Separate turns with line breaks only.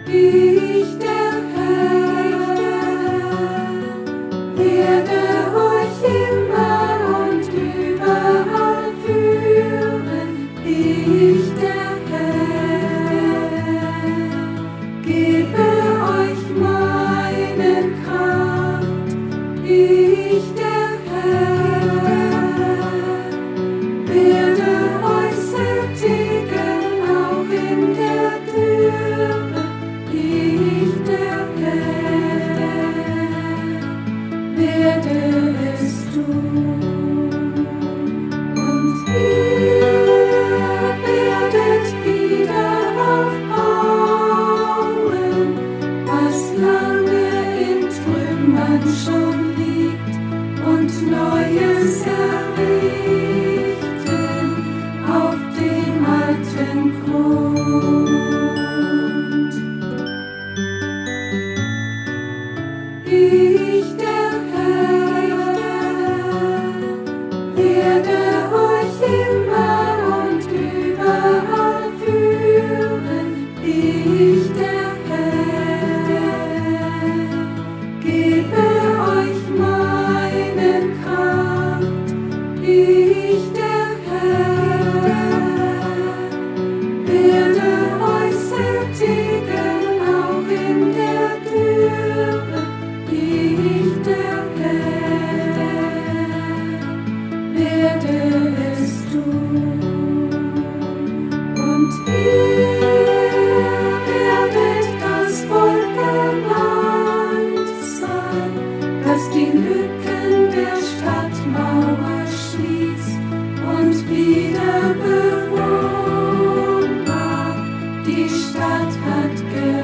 Ich, der Herr, werde euch immer und überall führen. Ich, der Herr, gebe euch meine Kraft. Ich, der Herr, werde euch sättigen, auch in der Dürre. Ich, der Herr, werde es tun. Und ihr werdet wieder aufbauen, was lange in Trümmern schon liegt, und Neues errichten auf dem alten Grund. Ich, der Herr, werde euch immer und überall führen. Ich, der Herr, gebe euch meine Kraft. Ich, der Herr, werde euch sättigen, auch in der Dürre. Ich, der Herr, werde es tun. Und ihr werdet das Volk genannt sein, das die Lücken der Stadtmauer schließt und wieder bewohnbar die Stadt hat gemacht.